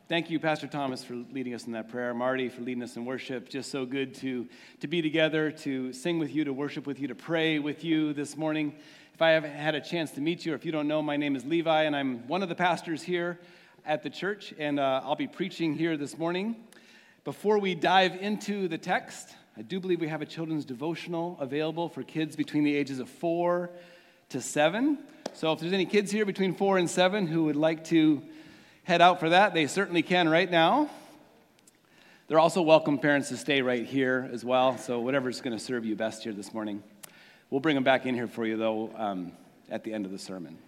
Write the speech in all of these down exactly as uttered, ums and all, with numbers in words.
Thank you, Pastor Thomas, for leading us in that prayer. Marty, for leading us in worship. Just so good to, to be together, to sing with you, to worship with you, to pray with you this morning. If I haven't had a chance to meet you, or if you don't know, my name is Levi, and I'm one of the pastors here at the church, and uh, I'll be preaching here this morning. Before we dive into the text, I do believe we have a children's devotional available for kids between the ages of four to seven. So if there's any kids here between four and seven who would like to head out for that, they certainly can right now. They're also welcome parents to stay right here as well, so whatever's going to serve you best here this morning. We'll bring them back in here for you, though, um, at the end of the sermon.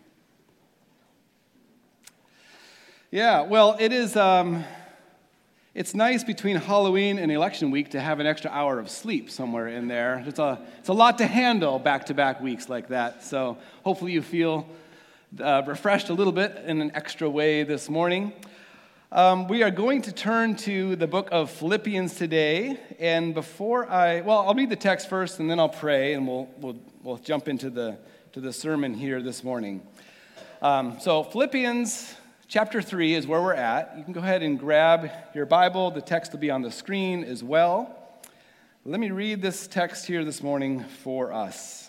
Yeah, well, it is, um, it's nice between Halloween and election week to have an extra hour of sleep somewhere in there. It's a, it's a lot to handle back-to-back weeks like that, so hopefully you feel Uh, refreshed a little bit in an extra way this morning. Um, we are going to turn to the book of Philippians today, and before I, well, I'll read the text first, and then I'll pray, and we'll we'll we'll jump into the to the sermon here this morning. Um, so Philippians chapter three is where we're at. You can go ahead and grab your Bible. The text will be on the screen as well. Let me read this text here this morning for us.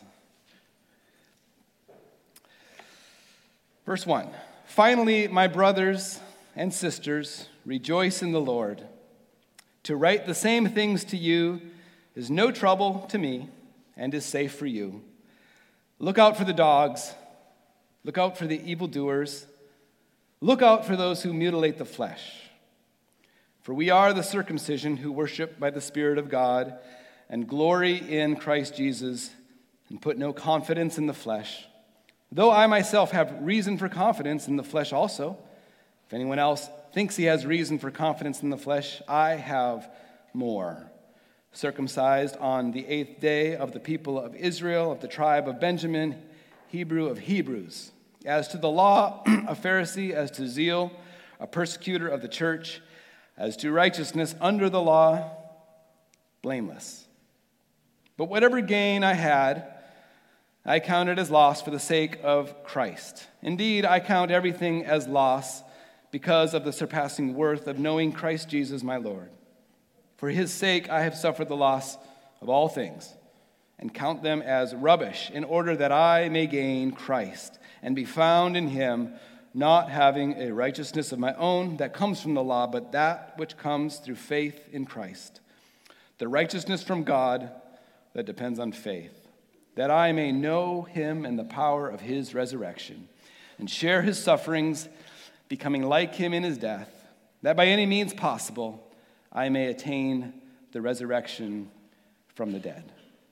Verse one, finally, my brothers and sisters, rejoice in the Lord. To write the same things to you is no trouble to me and is safe for you. Look out for the dogs. Look out for the evildoers. Look out for those who mutilate the flesh. For we are the circumcision who worship by the Spirit of God and glory in Christ Jesus and put no confidence in the flesh. Though I myself have reason for confidence in the flesh also, if anyone else thinks he has reason for confidence in the flesh, I have more. Circumcised on the eighth day of the people of Israel, of the tribe of Benjamin, Hebrew of Hebrews. As to the law, a Pharisee, as to zeal, a persecutor of the church, as to righteousness under the law, blameless. But whatever gain I had, I count it as loss for the sake of Christ. Indeed, I count everything as loss because of the surpassing worth of knowing Christ Jesus my Lord. For his sake I have suffered the loss of all things and count them as rubbish in order that I may gain Christ and be found in him, not having a righteousness of my own that comes from the law, but that which comes through faith in Christ. The righteousness from God that depends on faith, that I may know him and the power of his resurrection, and share his sufferings, becoming like him in his death, that by any means possible I may attain the resurrection from the dead.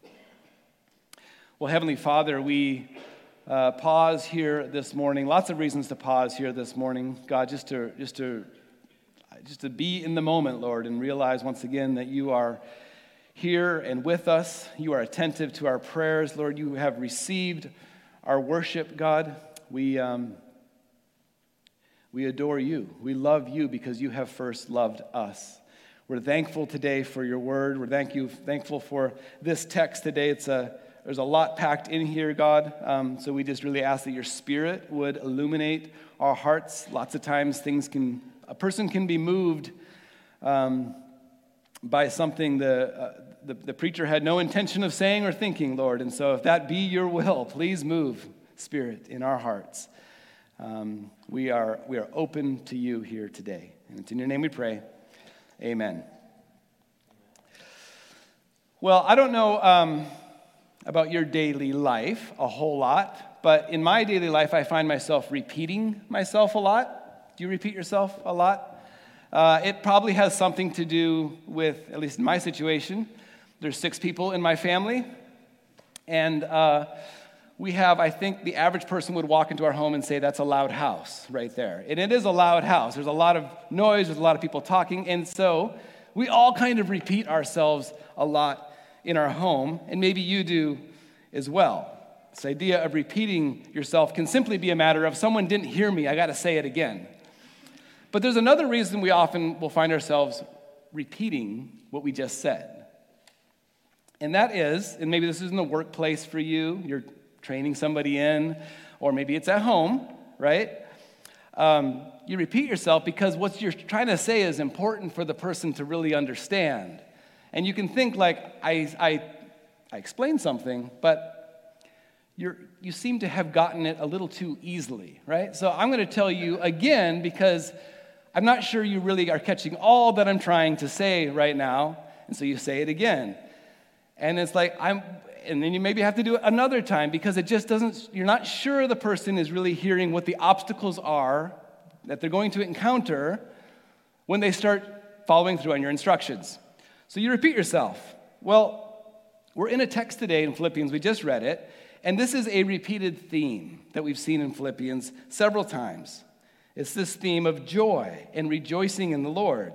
Well, Heavenly Father, we uh, pause here this morning. Lots of reasons to pause here this morning, God, just to just to just to be in the moment, Lord, and realize once again that you are here and with us. You are attentive to our prayers, Lord. You have received our worship, God. We um, we adore you. We love you because you have first loved us. We're thankful today for your word. We're thank you thankful for this text today. It's a there's a lot packed in here, God. Um, so we just really ask that your Spirit would illuminate our hearts. Lots of times, things can a person can be moved um, by something the. Uh, The, the preacher had no intention of saying or thinking, Lord. And so if that be your will, please move, Spirit, in our hearts. Um, we are we are open to you here today. And it's in your name we pray. Amen. Well, I don't know um, about your daily life a whole lot, but in my daily life, I find myself repeating myself a lot. Do you repeat yourself a lot? Uh, it probably has something to do with, at least in my situation, there's six people in my family, and uh, we have, I think the average person would walk into our home and say, that's a loud house right there. And it is a loud house. There's a lot of noise, there's a lot of people talking, and so we all kind of repeat ourselves a lot in our home, and maybe you do as well. This idea of repeating yourself can simply be a matter of someone didn't hear me, I got to say it again. But there's another reason we often will find ourselves repeating what we just said. And that is, and maybe this is in the workplace for you, you're training somebody in, or maybe it's at home, right? um, you repeat yourself because what you're trying to say is important for the person to really understand. And you can think like, I, I, I explained something, but you're, you seem to have gotten it a little too easily, right? So I'm going to tell you again because I'm not sure you really are catching all that I'm trying to say right now, and so you say it again. And it's like, I'm, and then you maybe have to do it another time because it just doesn't, you're not sure the person is really hearing what the obstacles are that they're going to encounter when they start following through on your instructions. So you repeat yourself. Well, we're in a text today in Philippians, we just read it, and this is a repeated theme that we've seen in Philippians several times. It's this theme of joy and rejoicing in the Lord.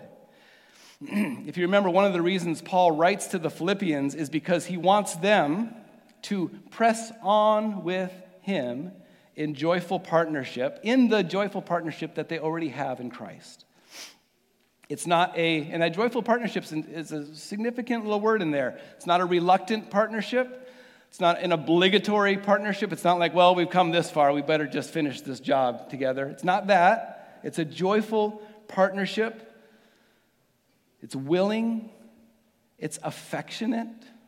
If you remember, one of the reasons Paul writes to the Philippians is because he wants them to press on with him in joyful partnership, in the joyful partnership that they already have in Christ. It's not a, and that joyful partnership is a significant little word in there. It's not a reluctant partnership. It's not an obligatory partnership. It's not like, well, we've come this far, we better just finish this job together. It's not that. It's a joyful partnership. It's willing. It's affectionate.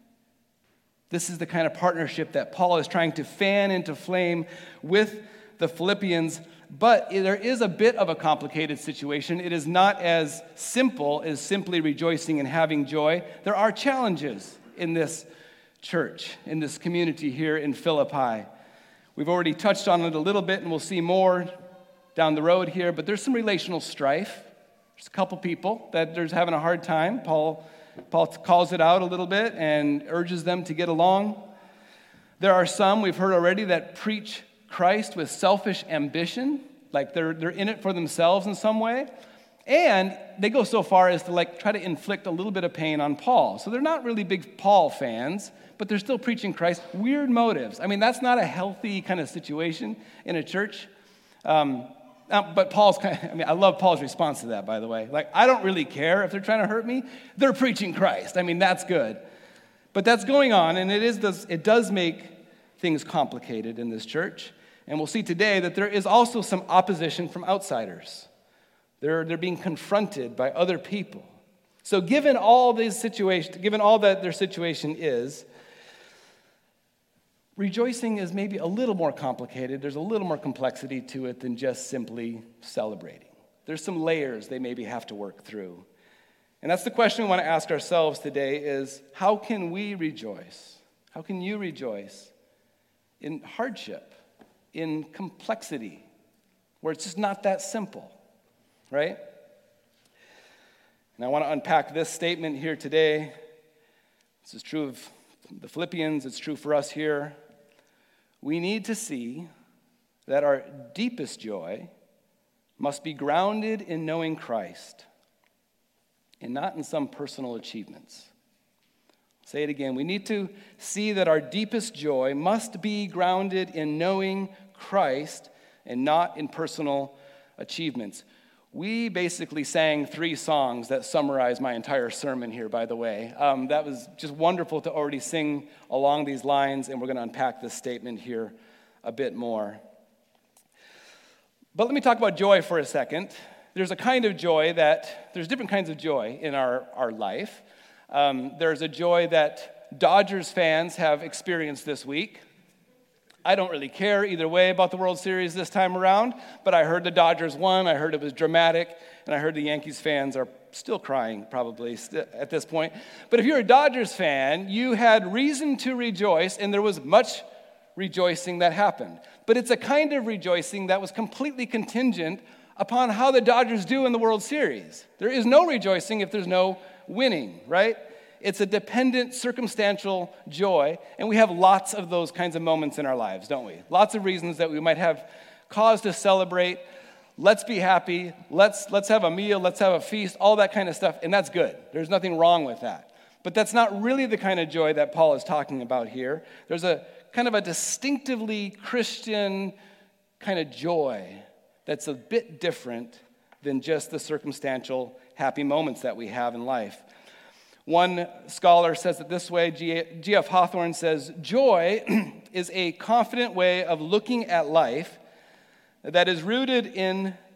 This is the kind of partnership that Paul is trying to fan into flame with the Philippians. But there is a bit of a complicated situation. It is not as simple as simply rejoicing and having joy. There are challenges in this church, in this community here in Philippi. We've already touched on it a little bit, and we'll see more down the road here, but there's some relational strife. There's a couple people that they're having a hard time. Paul, Paul calls it out a little bit and urges them to get along. There are some, we've heard already, that preach Christ with selfish ambition, like they're, they're in it for themselves in some way. And they go so far as to like try to inflict a little bit of pain on Paul. So they're not really big Paul fans, but they're still preaching Christ. Weird motives. I mean, that's not a healthy kind of situation in a church. Um, but Paul's kind of, I mean, I love Paul's response to that, by the way. Like, I don't really care if they're trying to hurt me. They're preaching Christ. I mean, that's good. But that's going on, and it is does, it does make things complicated in this church. And we'll see today that there is also some opposition from outsiders. They're, they're being confronted by other people. So given all these situations, given all that their situation is, rejoicing is maybe a little more complicated. There's a little more complexity to it than just simply celebrating. There's some layers they maybe have to work through. And that's the question we want to ask ourselves today is, how can we rejoice? How can you rejoice in hardship, in complexity, where it's just not that simple, right? And I want to unpack this statement here today. This is true of the Philippians. It's true for us here. We need to see that our deepest joy must be grounded in knowing Christ and not in some personal achievements. Say it again. We need to see that our deepest joy must be grounded in knowing Christ and not in personal achievements. We basically sang three songs that summarize my entire sermon here, by the way. Um, that was just wonderful to already sing along these lines, and we're going to unpack this statement here a bit more. But let me talk about joy for a second. There's a kind of joy that, there's different kinds of joy in our, our life. Um, there's a joy that Dodgers fans have experienced this week. I don't really care either way about the World Series this time around, but I heard the Dodgers won, I heard it was dramatic, and I heard the Yankees fans are still crying probably st- at this point. But if you're a Dodgers fan, you had reason to rejoice, and there was much rejoicing that happened. But it's a kind of rejoicing that was completely contingent upon how the Dodgers do in the World Series. There is no rejoicing if there's no winning, right? It's a dependent, circumstantial joy, and we have lots of those kinds of moments in our lives, don't we? Lots of reasons that we might have cause to celebrate. Let's be happy. Let's, let's have a meal. Let's have a feast, all that kind of stuff, and that's good. There's nothing wrong with that. But that's not really the kind of joy that Paul is talking about here. There's a kind of a distinctively Christian kind of joy that's a bit different than just the circumstantial happy moments that we have in life. One scholar says it this way, G F Hawthorne says, joy is a confident way of looking at life that is rooted in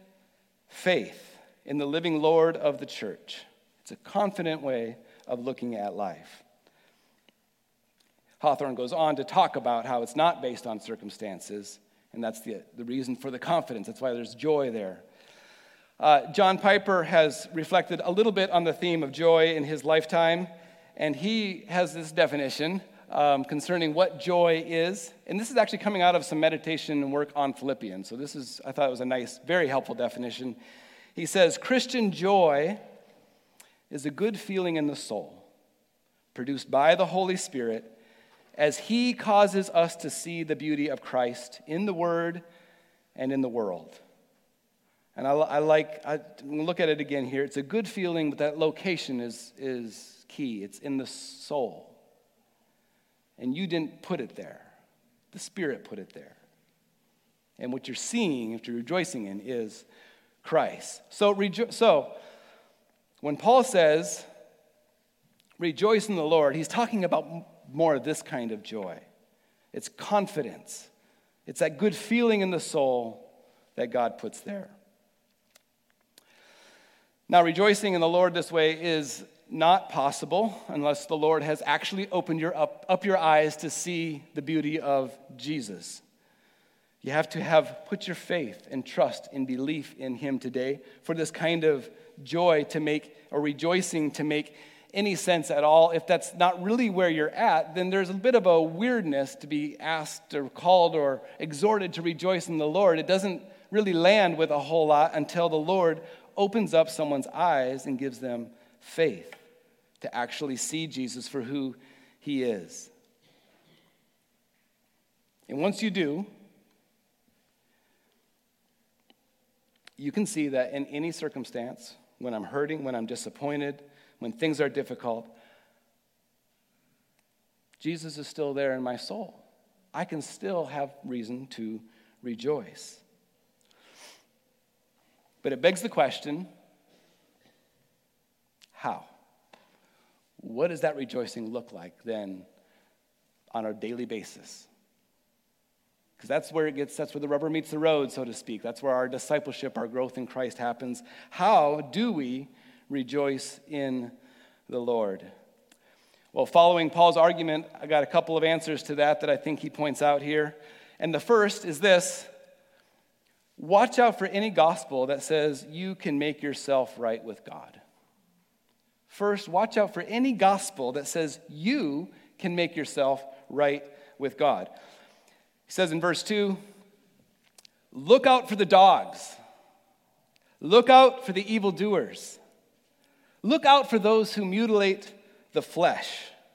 faith in the living Lord of the church. It's a confident way of looking at life. Hawthorne goes on to talk about how it's not based on circumstances, and that's the, the reason for the confidence. That's why there's joy there. Uh, John Piper has reflected a little bit on the theme of joy in his lifetime, and he has this definition um, concerning what joy is. And this is actually coming out of some meditation and work on Philippians. So this is, I thought it was a nice, very helpful definition. He says, Christian joy is a good feeling in the soul, produced by the Holy Spirit, as he causes us to see the beauty of Christ in the Word and in the world. And I, I like, I look at it again here. It's a good feeling, but that location is, is key. It's in the soul. And you didn't put it there. The Spirit put it there. And what you're seeing, what you're rejoicing in, is Christ. So, rejo- so when Paul says, rejoice in the Lord, he's talking about more of this kind of joy. It's confidence. It's that good feeling in the soul that God puts there. Now, rejoicing in the Lord this way is not possible unless the Lord has actually opened your up, up your eyes to see the beauty of Jesus. You have to have put your faith and trust and belief in him today for this kind of joy to make, or rejoicing to make any sense at all. If that's not really where you're at, then there's a bit of a weirdness to be asked or called or exhorted to rejoice in the Lord. It doesn't really land with a whole lot until the Lord opens up someone's eyes and gives them faith to actually see Jesus for who he is. And once you do, you can see that in any circumstance, when I'm hurting, when I'm disappointed, when things are difficult, Jesus is still there in my soul. I can still have reason to rejoice. But it begs the question, how? What does that rejoicing look like then on a daily basis? Because that's where it gets, that's where the rubber meets the road, so to speak. That's where our discipleship, our growth in Christ happens. How do we rejoice in the Lord? Well, following Paul's argument, I got a couple of answers to that that I think he points out here. And the first is this: watch out for any gospel that says you can make yourself right with God. First, watch out for any gospel that says you can make yourself right with God. He says in verse two, look out for the dogs. Look out for the evildoers. Look out for those who mutilate the flesh.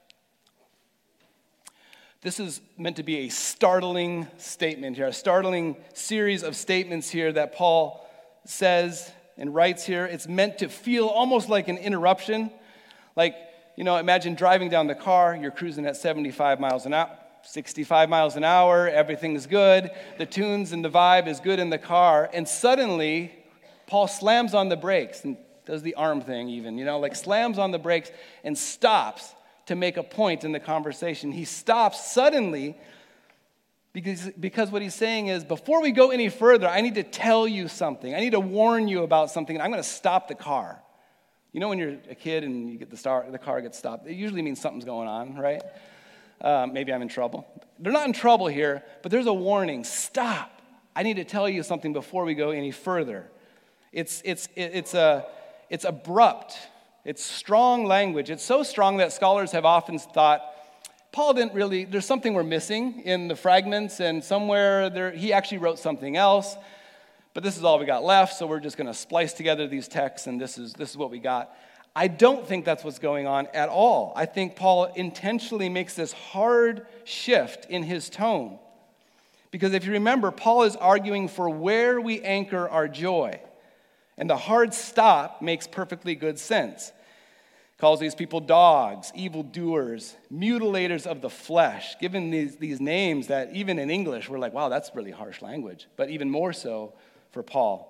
This is meant to be a startling statement here, a startling series of statements here that Paul says and writes here. It's meant to feel almost like an interruption. Like, you know, imagine driving down the car, you're cruising at seventy-five miles an hour, sixty-five miles an hour, everything's good, the tunes and the vibe is good in the car, and suddenly Paul slams on the brakes and does the arm thing even, you know, like slams on the brakes and stops to make a point in the conversation. He stops suddenly because, because what he's saying is, before we go any further, I need to tell you something. I need to warn you about something, and I'm going to stop the car. You know when you're a kid and you get the, star, the car gets stopped, it usually means something's going on, right? Uh, maybe I'm in trouble. They're not in trouble here, but there's a warning. Stop. I need to tell you something before we go any further. It's, it's, it's, a, it's abrupt. It's strong language. It's so strong that scholars have often thought, Paul didn't really, there's something we're missing in the fragments, and somewhere there he actually wrote something else, but this is all we got left, so we're just going to splice together these texts, and this is this is what we got. I don't think that's what's going on at all. I think Paul intentionally makes this hard shift in his tone, because if you remember, Paul is arguing for where we anchor our joy, and the hard stop makes perfectly good sense. Calls these people dogs, evildoers, mutilators of the flesh, given these, these names that even in English we're like, wow, that's really harsh language, but even more so for Paul.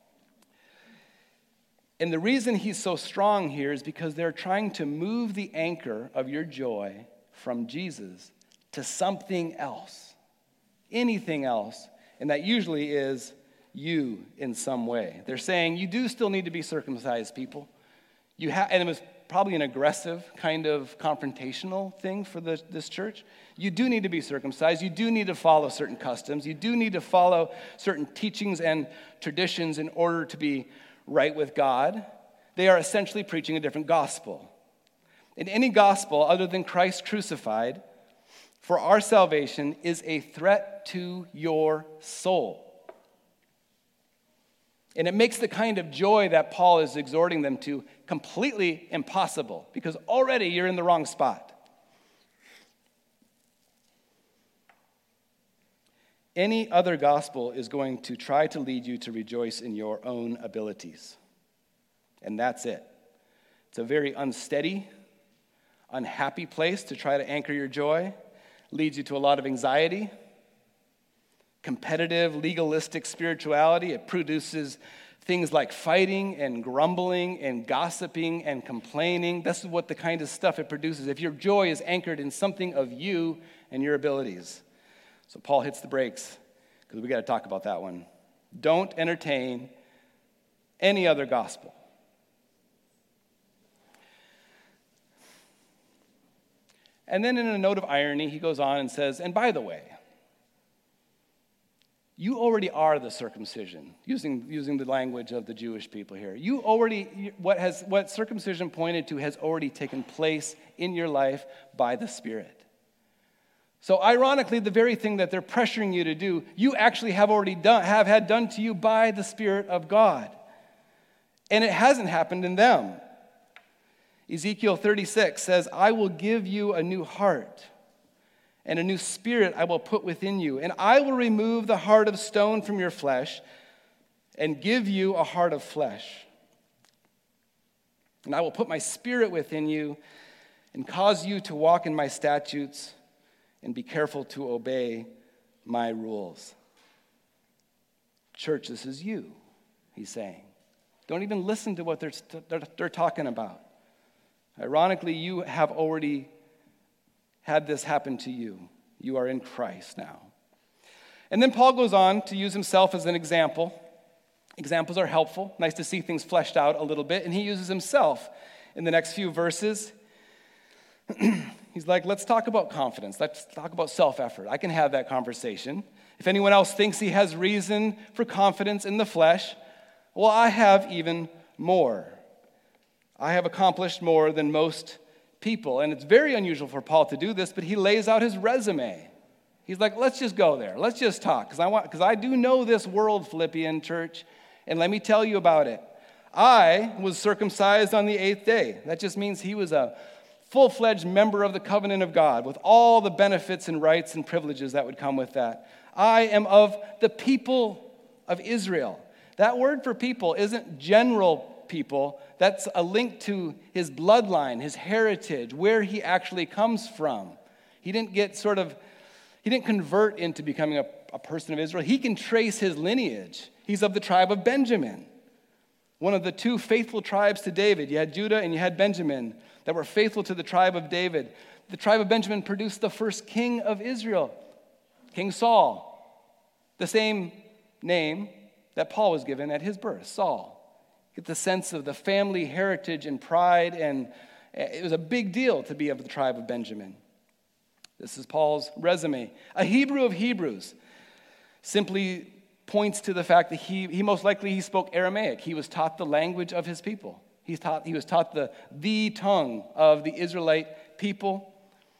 And the reason he's so strong here is because they're trying to move the anchor of your joy from Jesus to something else, anything else, and that usually is you in some way. They're saying, you do still need to be circumcised, people. You ha-, and it was probably an aggressive kind of confrontational thing for the, this church. You do need to be circumcised. You do need to follow certain customs. You do need to follow certain teachings and traditions in order to be right with God. They are essentially preaching a different gospel. And any gospel other than Christ crucified for our salvation is a threat to your soul. And it makes the kind of joy that Paul is exhorting them to completely impossible, because already you're in the wrong spot. Any other gospel is going to try to lead you to rejoice in your own abilities. And that's it. It's a very unsteady, unhappy place to try to anchor your joy. Leads you to a lot of anxiety, competitive, legalistic spirituality. It produces things like fighting and grumbling and gossiping and complaining. That's what the kind of stuff it produces if your joy is anchored in something of you and your abilities. So Paul hits the brakes because we got to talk about that one. Don't entertain any other gospel. And then in a note of irony, he goes on and says, and by the way, you already are the circumcision, using, using the language of the Jewish people here. You already, what has what circumcision pointed to has already taken place in your life by the Spirit. So ironically, the very thing that they're pressuring you to do, you actually have already done, have had done to you by the Spirit of God. And it hasn't happened in them. Ezekiel thirty-six says, I will give you a new heart, and a new spirit I will put within you, and I will remove the heart of stone from your flesh and give you a heart of flesh. And I will put my spirit within you and cause you to walk in my statutes and be careful to obey my rules. Church, this is you, he's saying. Don't even listen to what they're, they're, they're talking about. Ironically, you have already had this happen to you. You are in Christ now. And then Paul goes on to use himself as an example. Examples are helpful. Nice to see things fleshed out a little bit. And he uses himself in the next few verses. He's like, let's talk about confidence. Let's talk about self-effort. I can have that conversation. If anyone else thinks he has reason for confidence in the flesh, well, I have even more. I have accomplished more than most people. And it's very unusual for Paul to do this, but he lays out his resume. He's like, let's just go there. Let's just talk, because I want, because I do know this world, Philippian church, and let me tell you about it. I was circumcised on the eighth day. That just means he was a full-fledged member of the covenant of God with all the benefits and rights and privileges that would come with that. I am of the people of Israel. That word for people isn't general people. That's a link to his bloodline, his heritage, where he actually comes from. He didn't get sort of, he didn't convert into becoming a, a person of Israel. He can trace his lineage. He's of the tribe of Benjamin, one of the two faithful tribes to David. You had Judah and you had Benjamin that were faithful to the tribe of David. The tribe of Benjamin produced the first king of Israel, King Saul, the same name that Paul was given at his birth, Saul. Get the sense of the family heritage and pride, and it was a big deal to be of the tribe of Benjamin. This is Paul's resume. A Hebrew of Hebrews simply points to the fact that he, he most likely he spoke Aramaic. He was taught the language of his people. He, taught, he was taught the, the tongue of the Israelite people.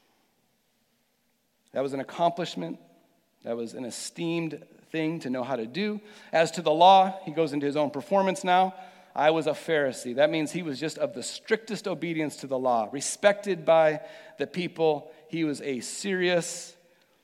That was an accomplishment. That was an esteemed thing to know how to do. As to the law, he goes into his own performance now. I was a Pharisee. That means he was just of the strictest obedience to the law, respected by the people. He was a serious,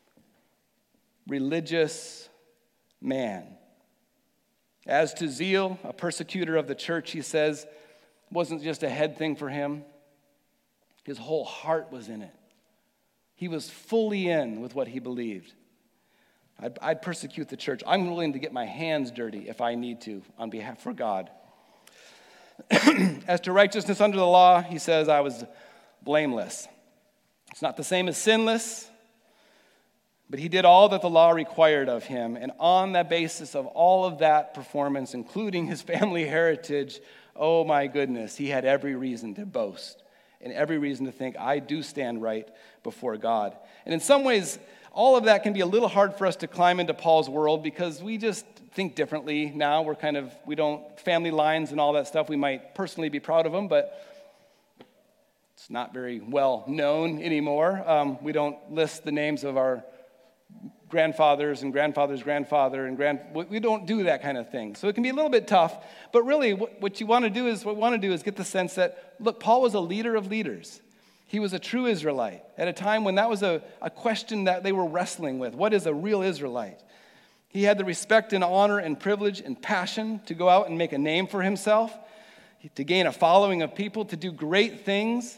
religious man. As to zeal, a persecutor of the church, he says, wasn't just a head thing for him. His whole heart was in it. He was fully in with what he believed. I'd, I'd persecute the church. I'm willing to get my hands dirty if I need to on behalf for God. As to righteousness under the law, he says, I was blameless. It's not the same as sinless, But he did all that the law required of him, and on the basis of all of that performance, including his family heritage, oh my goodness, he had every reason to boast and every reason to think, I do stand right before God. And in some ways, all of that can be a little hard for us to climb into Paul's world because we just think differently now. We're kind of, we don't, family lines and all that stuff, we might personally be proud of them, but it's not very well known anymore. Um, we don't list the names of our grandfathers and grandfather's grandfather and grand, we don't do that kind of thing. So it can be a little bit tough, but really what, what you want to do is, what we want to do is get the sense that, look, Paul was a leader of leaders. He was a true Israelite at a time when that was a, a question that they were wrestling with. What is a real Israelite? He had the respect and honor and privilege and passion to go out and make a name for himself, to gain a following of people, to do great things.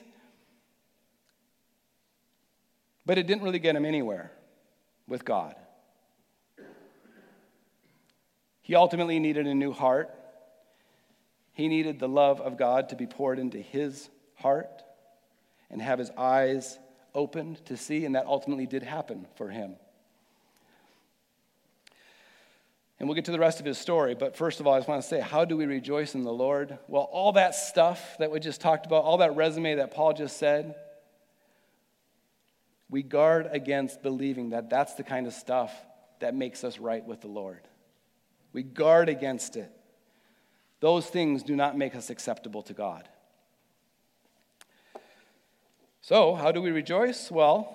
But it didn't really get him anywhere with God. He ultimately needed a new heart. He needed the love of God to be poured into his heart and have his eyes opened to see, and that ultimately did happen for him. And we'll get to the rest of his story, but first of all, I just want to say, how do we rejoice in the Lord? Well, all that stuff that we just talked about, all that resume that Paul just said, we guard against believing that that's the kind of stuff that makes us right with the Lord. We guard against it. Those things do not make us acceptable to God. So, how do we rejoice? Well,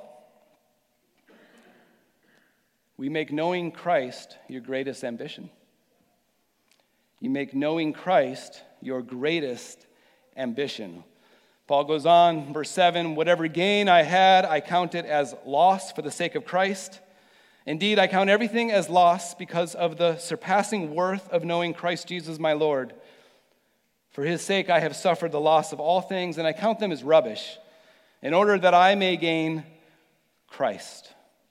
we make knowing Christ your greatest ambition. You make knowing Christ your greatest ambition. Paul goes on, verse seven, whatever gain I had, I count it as loss for the sake of Christ. Indeed, I count everything as loss because of the surpassing worth of knowing Christ Jesus my Lord. For his sake I have suffered the loss of all things, and I count them as rubbish, in order that I may gain Christ.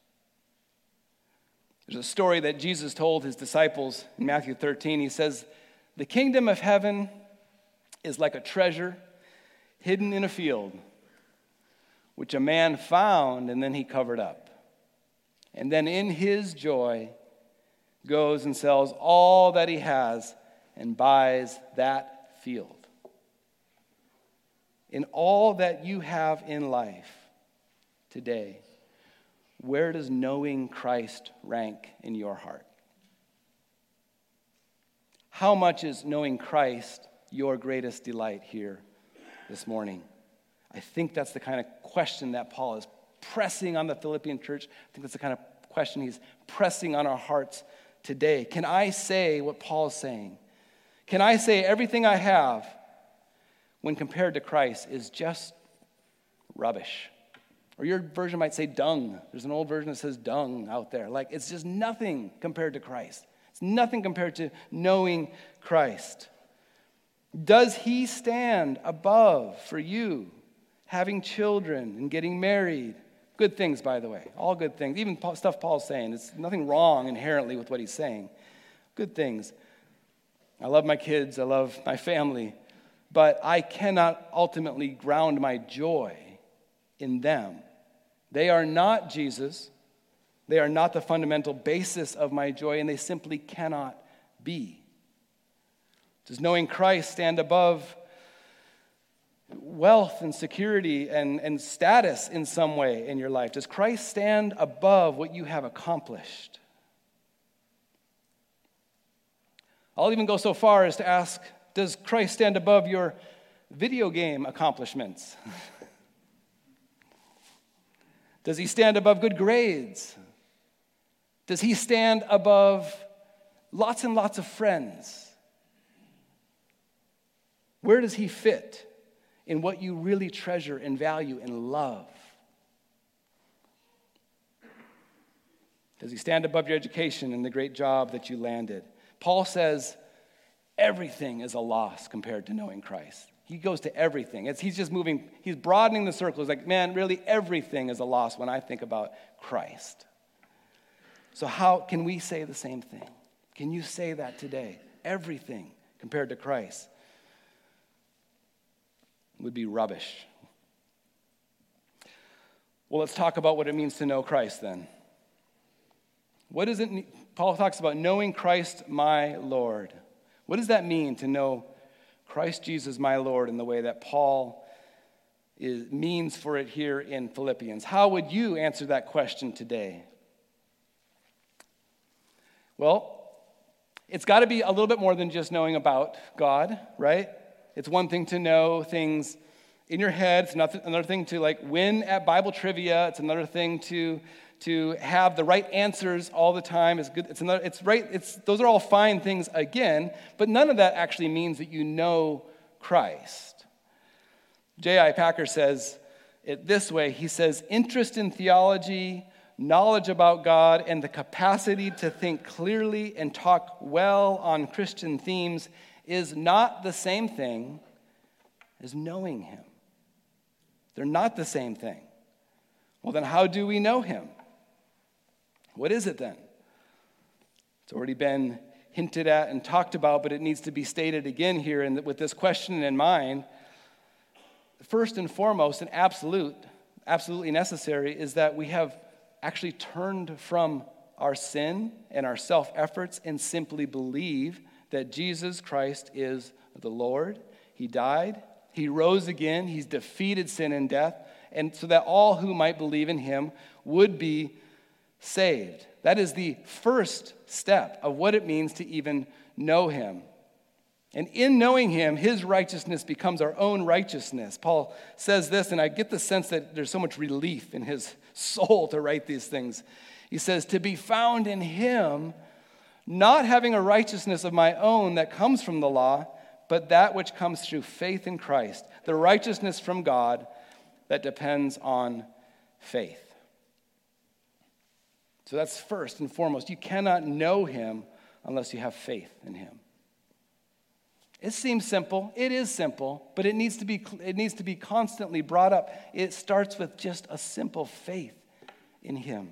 There's a story that Jesus told his disciples in Matthew thirteen. He says, the kingdom of heaven is like a treasure hidden in a field, which a man found and then he covered up. And then in his joy goes and sells all that he has and buys that field. In all that you have in life today, where does knowing Christ rank in your heart? How much is knowing Christ your greatest delight here this morning? I think that's the kind of question that Paul is pressing on the Philippian church. I think that's the kind of question he's pressing on our hearts today. Can I say what Paul's saying? Can I say everything I have when compared to Christ is just rubbish? Or your version might say dung. There's an old version that says dung out there. Like, it's just nothing compared to Christ. It's nothing compared to knowing Christ. Does he stand above for you having children and getting married? Good things, by the way. All good things. Even stuff Paul's saying. There's nothing wrong inherently with what he's saying. Good things. I love my kids. I love my family. But I cannot ultimately ground my joy in them. They are not Jesus. They are not the fundamental basis of my joy, and they simply cannot be. Does knowing Christ stand above wealth and security and, and status in some way in your life? Does Christ stand above what you have accomplished? I'll even go so far as to ask, does Christ stand above your video game accomplishments? Does he stand above good grades? Does he stand above lots and lots of friends? Where does he fit in what you really treasure and value and love? Does he stand above your education and the great job that you landed? Paul says everything is a loss compared to knowing Christ. He goes to everything. It's, he's just moving, he's broadening the circle. He's like, man, really everything is a loss when I think about Christ. So how can we say the same thing? Can you say that today? Everything compared to Christ would be rubbish. Well, let's talk about what it means to know Christ then. What does it mean? Paul talks about knowing Christ my Lord. What does that mean to know Christ Jesus my Lord in the way that Paul is, means for it here in Philippians? How would you answer that question today? Well, it's got to be a little bit more than just knowing about God, right? It's one thing to know things in your head. It's another thing to like win at Bible trivia. It's another thing to to have the right answers all the time. It's good. It's another. It's right. It's those are all fine things again, but none of that actually means that you know Christ. J I Packer says it this way. He says, interest in theology, knowledge about God, and the capacity to think clearly and talk well on Christian themes is not the same thing as knowing him. They're not the same thing. Well, then how do we know him? What is it then? It's already been hinted at and talked about, but it needs to be stated again here and with this question in mind. First and foremost, and absolute, absolutely necessary, is that we have actually turned from our sin and our self-efforts and simply believe that Jesus Christ is the Lord. He died, he rose again, he's defeated sin and death, and so that all who might believe in him would be saved. That is the first step of what it means to even know him. And in knowing him, his righteousness becomes our own righteousness. Paul says this, and I get the sense that there's so much relief in his soul to write these things. He says, to be found in him, not having a righteousness of my own that comes from the law, but that which comes through faith in Christ, the righteousness from God that depends on faith. So that's first and foremost. You cannot know him unless you have faith in him. It seems simple. It is simple, but it needs to be it needs to be constantly brought up. It starts with just a simple faith in him.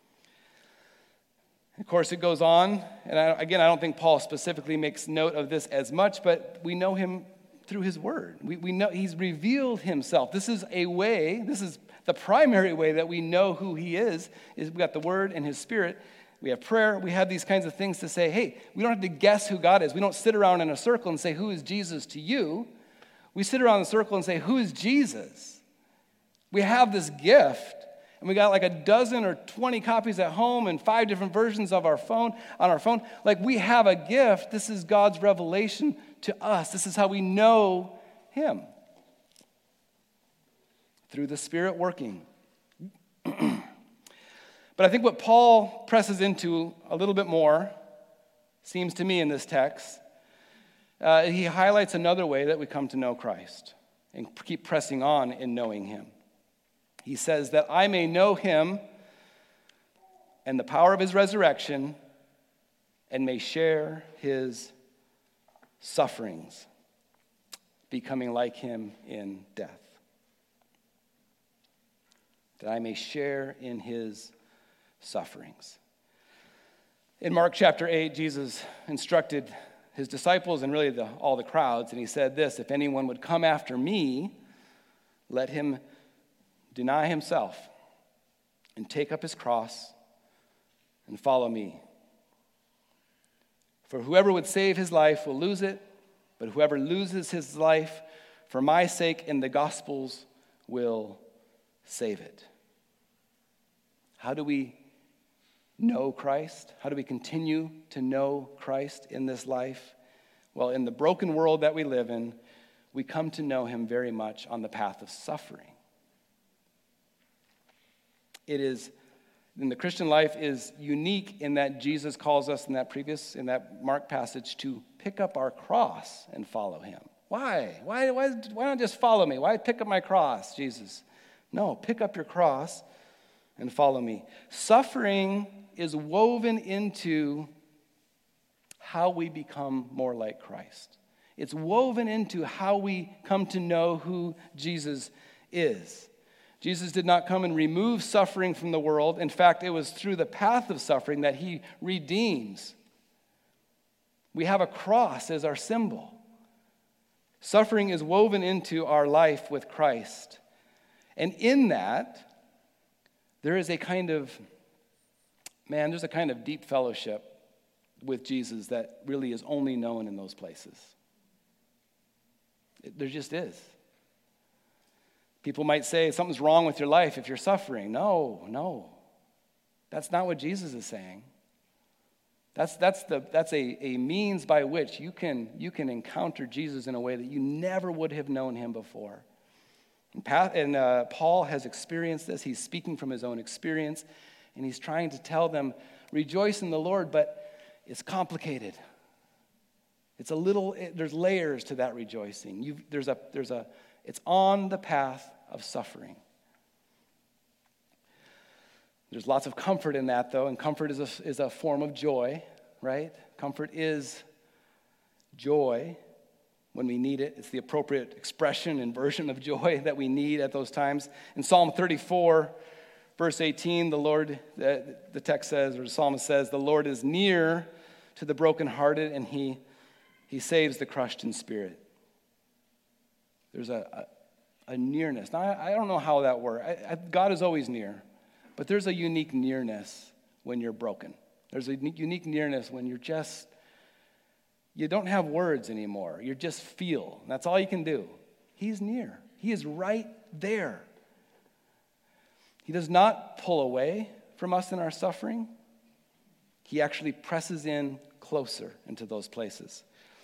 Of course, it goes on, and I, again, I don't think Paul specifically makes note of this as much, but we know him through his word. We, we know he's revealed himself. This is a way, this is the primary way that we know who he is, is we got the word and his spirit. We have prayer. We have these kinds of things to say, hey, we don't have to guess who God is. We don't sit around in a circle and say, who is Jesus to you? We sit around in a circle and say, who is Jesus? We have this gift, and we got like a dozen or twenty copies at home and five different versions of our phone, on our phone. Like we have a gift. This is God's revelation to us. This is how we know him. Through the Spirit working. But I think what Paul presses into a little bit more, seems to me in this text, uh, he highlights another way that we come to know Christ and keep pressing on in knowing him. He says that I may know him and the power of his resurrection and may share his sufferings, becoming like him in death. That I may share in his sufferings. In Mark chapter eight, Jesus instructed his disciples and really the, all the crowds, and he said this, if anyone would come after me, let him deny himself and take up his cross and follow me. For whoever would save his life will lose it, but whoever loses his life for my sake and the gospel's will save it. How do we know Christ? How do we continue to know Christ in this life? Well, in the broken world that we live in, we come to know him very much on the path of suffering. It is, in the Christian life is unique in that Jesus calls us in that previous, in that Mark passage to pick up our cross and follow him. Why? Why, why, why not just follow me? Why pick up my cross, Jesus? No, pick up your cross and follow me. Suffering is woven into how we become more like Christ. It's woven into how we come to know who Jesus is. Jesus did not come and remove suffering from the world. In fact, it was through the path of suffering that he redeems. We have a cross as our symbol. Suffering is woven into our life with Christ. And in that, there is a kind of man, there's a kind of deep fellowship with Jesus that really is only known in those places. It, there just is. People might say something's wrong with your life if you're suffering. No, no. That's not what Jesus is saying. That's, that's, the, that's a, a means by which you can, you can encounter Jesus in a way that you never would have known him before. And, Pat, and uh, Paul has experienced this. He's speaking from his own experience, and he's trying to tell them, rejoice in the Lord, but it's complicated. It's a little, it, there's layers to that rejoicing. You've, there's a, there's a, it's on the path of suffering. There's lots of comfort in that, though, and comfort is a, is a form of joy, right? Comfort is joy when we need it. It's the appropriate expression and version of joy that we need at those times. In Psalm thirty-four, verse eighteen, the Lord, the, the text says, or the psalmist says, the Lord is near to the brokenhearted, and he, he saves the crushed in spirit. There's a, a, a nearness. Now, I, I don't know how that works. I, I, God is always near. But there's a unique nearness when you're broken. There's a unique nearness when you're just, you don't have words anymore. You just feel. That's all you can do. He's near. He is right there. He does not pull away from us in our suffering. He actually presses in closer into those places.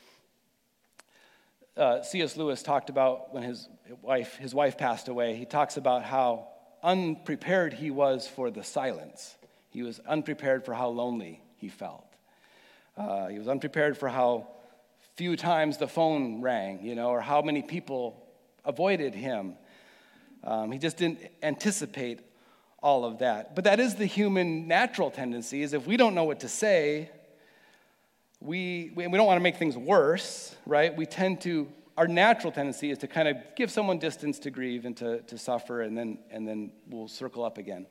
Uh, C S Lewis talked about when his wife, his wife passed away, he talks about how unprepared he was for the silence. He was unprepared for how lonely he felt. Uh, he was unprepared for how few times the phone rang, you know, or how many people avoided him. Um, he just didn't anticipate all of that. But that is the human natural tendency, is if we don't know what to say, we, we, we don't want to make things worse, right? We tend to, our natural tendency is to kind of give someone distance to grieve and to, to suffer, and then, and then we'll circle up again.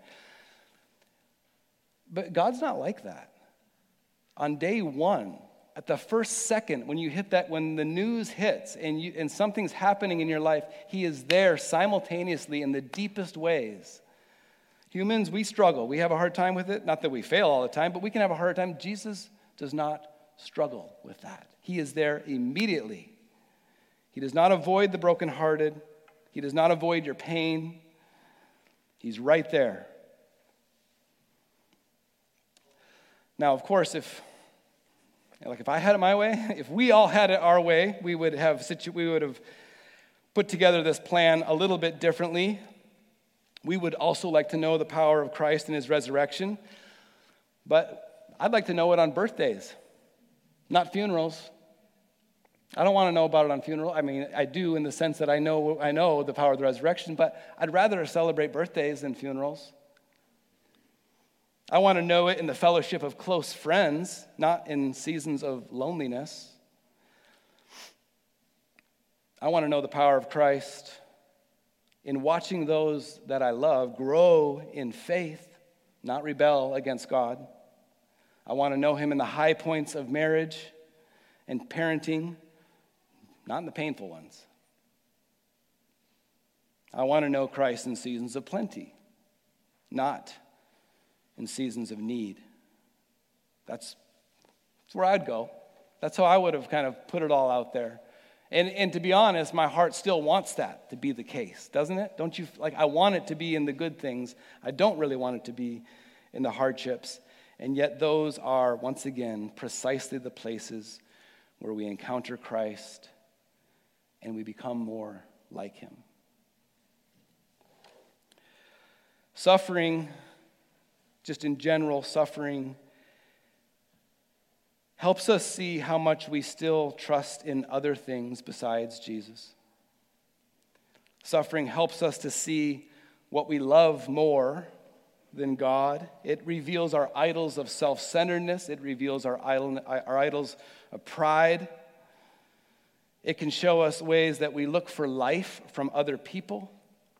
But God's not like that. On day one, at the first second, when you hit that, when the news hits and, you, and something's happening in your life, he is there simultaneously in the deepest ways. Humans, we struggle. We have a hard time with it. Not that we fail all the time, but we can have a hard time. Jesus does not struggle with that. He is there immediately. He does not avoid the brokenhearted. He does not avoid your pain. He's right there. Now, of course, if like if I had it my way, if we all had it our way, we would have situ- we would have put together this plan a little bit differently. We would also like to know the power of Christ and his resurrection, but I'd like to know it on birthdays, not funerals. I don't want to know about it on funeral. I mean, I do in the sense that I know I know the power of the resurrection, but I'd rather celebrate birthdays than funerals. I want to know it in the fellowship of close friends, not in seasons of loneliness. I want to know the power of Christ in watching those that I love grow in faith, not rebel against God. I want to know him in the high points of marriage and parenting, not in the painful ones. I want to know Christ in seasons of plenty, not in seasons of need. That's, that's where I'd go. That's how I would have kind of put it all out there. And, and to be honest, my heart still wants that to be the case, doesn't it? Don't you, like, I want it to be in the good things. I don't really want it to be in the hardships. And yet those are, once again, precisely the places where we encounter Christ and we become more like him. Suffering, just in general, suffering helps us see how much we still trust in other things besides Jesus. Suffering helps us to see what we love more than God. It reveals our idols of self-centeredness. It reveals our, idol, our idols of pride. It can show us ways that we look for life from other people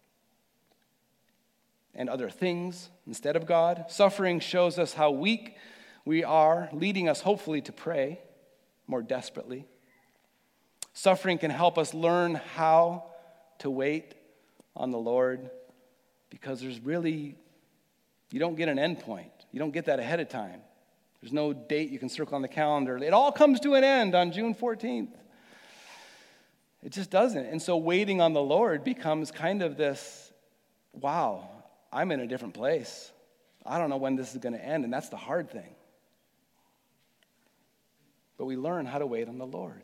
and other things instead of God. Suffering shows us how weak we are, leading us hopefully to pray more desperately. Suffering can help us learn how to wait on the Lord, because there's really You don't get an end point. You don't get that ahead of time. There's no date you can circle on the calendar. It all comes to an end on June fourteenth. It just doesn't. And so waiting on the Lord becomes kind of this, wow, I'm in a different place. I don't know when this is going to end, and that's the hard thing. But we learn how to wait on the Lord.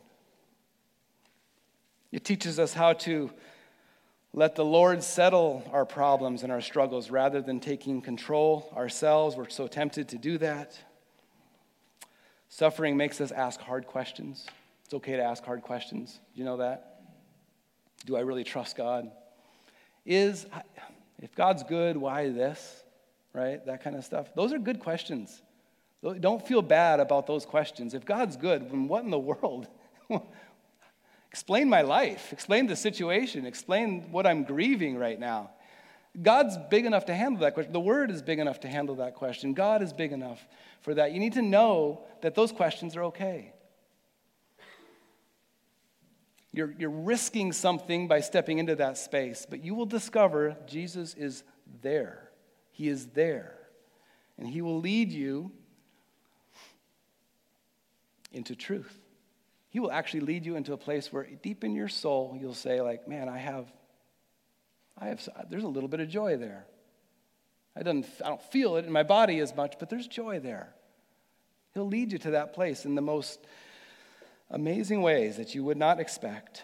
It teaches us how to let the Lord settle our problems and our struggles rather than taking control ourselves. We're so tempted to do that. Suffering makes us ask hard questions. It's okay to ask hard questions. Do you know that? Do I really trust God? Is, if God's good, why this? Right? That kind of stuff. Those are good questions. Don't feel bad about those questions. If God's good, then what in the world? Explain my life. Explain the situation. Explain what I'm grieving right now. God's big enough to handle that question. The Word is big enough to handle that question. God is big enough for that. You need to know that those questions are okay. You're, you're risking something by stepping into that space, but you will discover Jesus is there. He is there. And He will lead you into truth. He will actually lead you into a place where deep in your soul, you'll say like, man, I have, I have, there's a little bit of joy there. I don't, I don't feel it in my body as much, but there's joy there. He'll lead you to that place in the most amazing ways that you would not expect.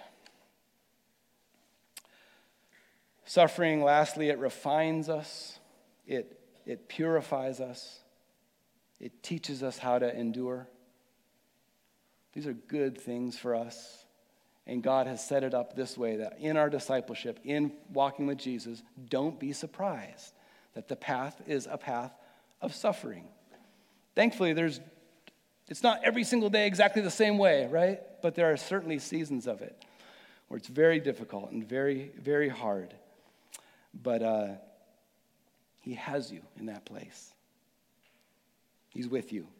Suffering, lastly, it refines us. It, it purifies us. It teaches us how to endure. These are good things for us. And God has set it up this way that in our discipleship, in walking with Jesus, don't be surprised that the path is a path of suffering. Thankfully, there's it's not every single day exactly the same way, right? But there are certainly seasons of it where it's very difficult and very, very hard. But uh, He has you in that place. He's with you.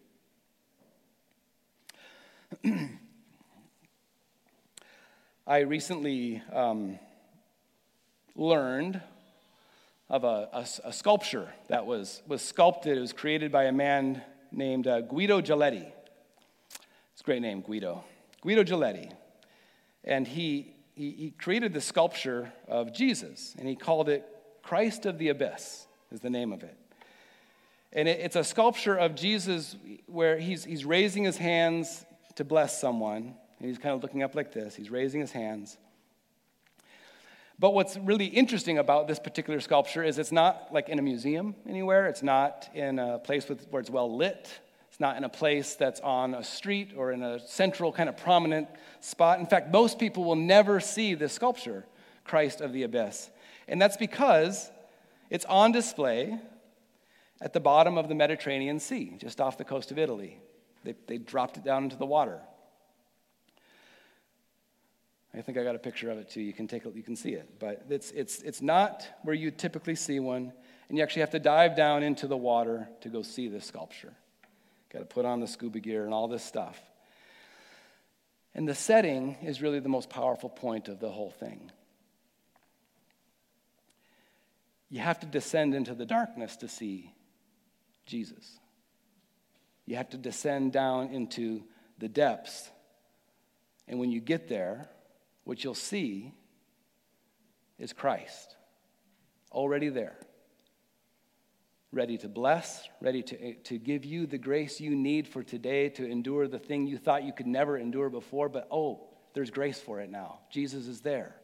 I recently um, learned of a, a, a sculpture that was, was sculpted. It was created by a man named uh, Guido Giletti. It's a great name, Guido. Guido Giletti. And he, he, he created the sculpture of Jesus, and he called it Christ of the Abyss, is the name of it. And it, it's a sculpture of Jesus where he's, he's raising his hands to bless someone. And he's kind of looking up like this. He's raising his hands. But what's really interesting about this particular sculpture is it's not like in a museum anywhere. It's not in a place with, where it's well lit. It's not in a place that's on a street or in a central kind of prominent spot. In fact, most people will never see this sculpture, Christ of the Abyss. And that's because it's on display at the bottom of the Mediterranean Sea, just off the coast of Italy. They, they dropped it down into the water. I think I got a picture of it too. You can take it, you can see it. But it's it's it's not where you typically see one, and you actually have to dive down into the water to go see this sculpture. Got to put on the scuba gear and all this stuff. And the setting is really the most powerful point of the whole thing. You have to descend into the darkness to see Jesus. You have to descend down into the depths. And when you get there, what you'll see is Christ, already there, ready to bless, ready to, to give you the grace you need for today to endure the thing you thought you could never endure before, but oh, there's grace for it now. Jesus is there.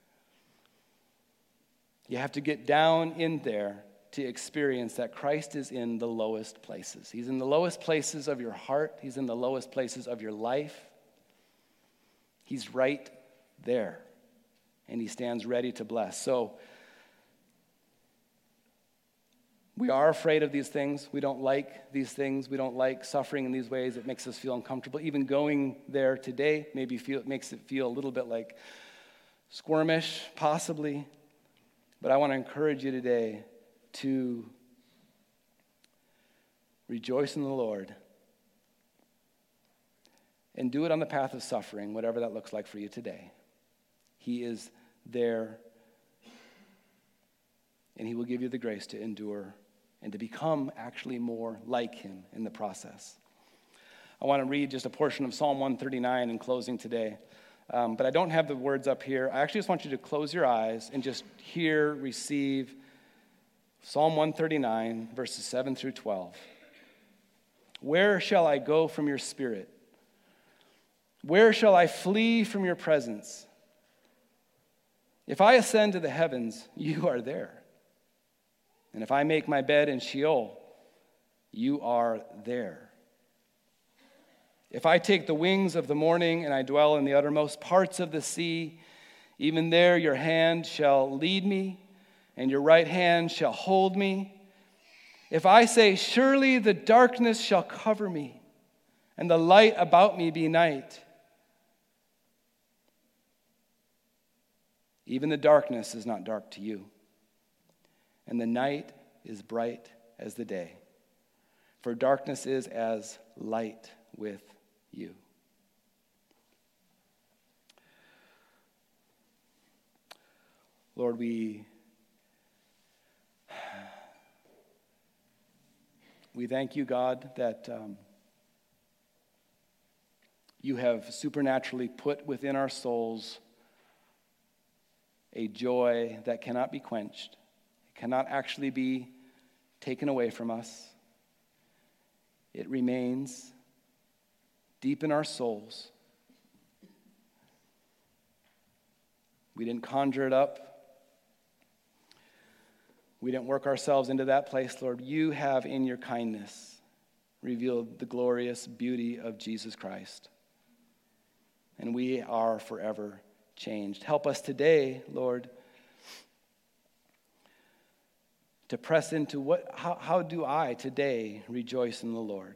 You have to get down in there to experience that Christ is in the lowest places. He's in the lowest places of your heart. He's in the lowest places of your life. He's right there, and he stands ready to bless. So we are afraid of these things. We don't like these things. We don't like suffering in these ways. It makes us feel uncomfortable. Even going there today maybe feel, it makes it feel a little bit like squirmish, possibly. But I want to encourage you today to rejoice in the Lord and do it on the path of suffering, whatever that looks like for you today. He is there, and he will give you the grace to endure and to become actually more like him in the process. I want to read just a portion of Psalm one thirty-nine in closing today. Um, but I don't have the words up here. I actually just want you to close your eyes and just hear, receive Psalm one thirty-nine, verses seven through twelve. Where shall I go from your spirit? Where shall I flee from your presence? If I ascend to the heavens, you are there. And if I make my bed in Sheol, you are there. If I take the wings of the morning and I dwell in the uttermost parts of the sea, even there your hand shall lead me, and your right hand shall hold me. If I say, surely the darkness shall cover me, and the light about me be night, even the darkness is not dark to you, and the night is bright as the day, for darkness is as light with you. Lord, we we thank you, God, that um, you have supernaturally put within our souls a joy that cannot be quenched, it cannot actually be taken away from us. It remains deep in our souls. We didn't conjure it up. We didn't work ourselves into that place, Lord. You have, in your kindness, revealed the glorious beauty of Jesus Christ. And we are forever changed. Help us today, Lord, to press into what, how, how do I today rejoice in the Lord?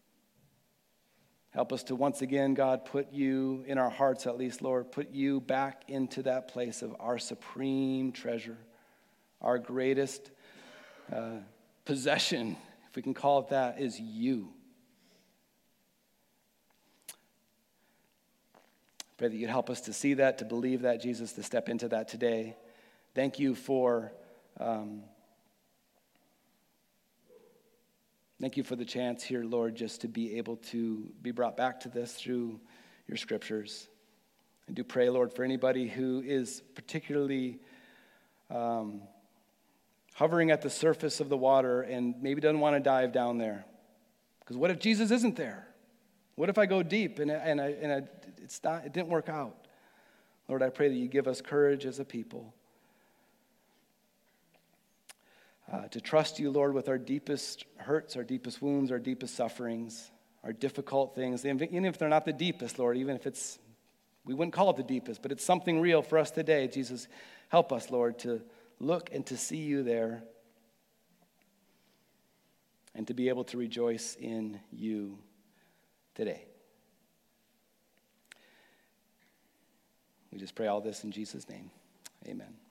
Help us to once again, God, put you in our hearts at least, Lord, put you back into that place of our supreme treasure, our greatest uh, possession, if we can call it that, is you. Pray that you'd help us to see that, to believe that, Jesus, to step into that today. Thank you for um, thank you for the chance here, Lord, just to be able to be brought back to this through your scriptures. I do pray, Lord, for anybody who is particularly um, hovering at the surface of the water and maybe doesn't want to dive down there. Because what if Jesus isn't there? What if I go deep and, and, I, and I, it's not, it didn't work out? Lord, I pray that you give us courage as a people uh, to trust you, Lord, with our deepest hurts, our deepest wounds, our deepest sufferings, our difficult things. Even if they're not the deepest, Lord, even if it's, we wouldn't call it the deepest, but it's something real for us today. Jesus, help us, Lord, to look and to see you there and to be able to rejoice in you today. We just pray all this in Jesus' name. Amen.